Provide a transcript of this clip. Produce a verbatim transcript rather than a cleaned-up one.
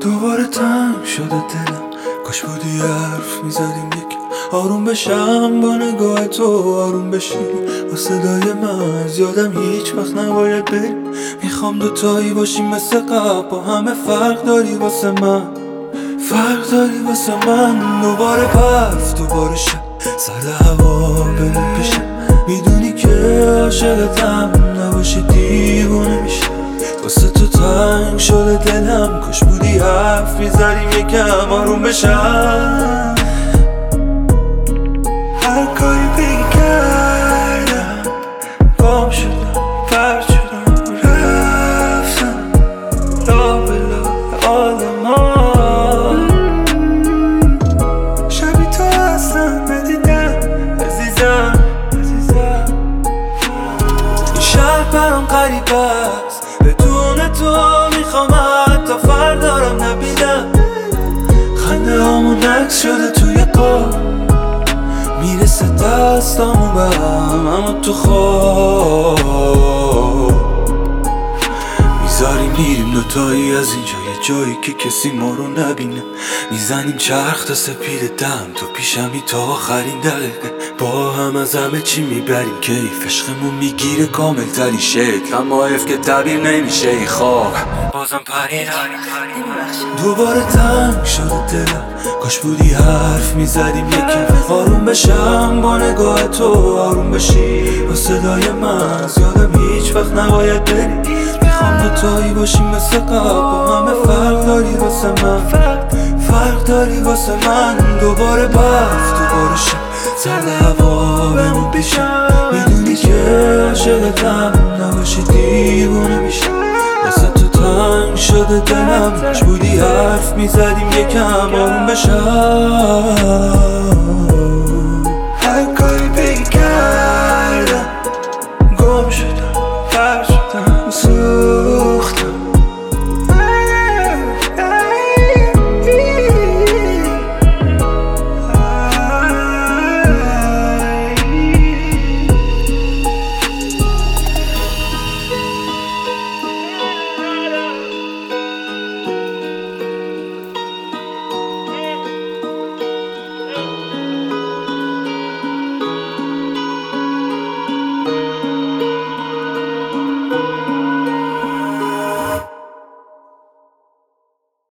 دوباره تنگ شده دلم، کاش بودی حرف میزدیم یک آروم بشم با نگاه تو، آروم بشی با صدای من. زیادم هیچ وقت نباید بریم، میخوام دوتایی باشیم مثل قبل، با همه فرق داری واسه من، فرق داری واسه من. دوباره برف، دوباره شب، سر هوا بریم پیشم، میدونی که عاشقتم، نباشی دیوونه میشم. واسه تو تنگ شده دلم، کاش بودی حرف میزدیم یکم آروم بشم. هر کاری بگی کردم، گم شدم، پرد شدم، رفتم لا به لا آدمان. شبی تو اصلا ندیدم عزیزم، عزیزم. این شهر برام غریب است، بدون تو میخوام حتی فردارم نبینم. خنده هامون عکس شده توی قاب، میرسه دستامون به هم، اما تو خواب میذاریم میریم دوتایی از اینجا، یه جایی که کسی ما رو نبینه. میزنیم چرخ تا سپید دم، تو پیشمی تا آخرین دقیقه. با هم از همه چی میبریم کیف، عشقمون میگیره کامل ترین شکل، اما حیف که تعبیر نمیشه این خواب. بازم پریدم، دوباره تنگ شده دلم، کاش بودی حرف میزدیم یکم آروم بشم با نگاه تو، آروم بشی با صدای من. زیادم هیچ وقت نباید بریم، میخوام دوتایی باشیم مثل قبل، با همه فرق داری واسه من، فرق داری واسه من. دوباره برف، دوباره شب، سرد هوا بمون پیشم، میدونی که عاشقتم، نباشی دیوونه میشم. واسه تو تنگ شده دلم، کاش بودی حرف میزدیم یکم آروم بشم.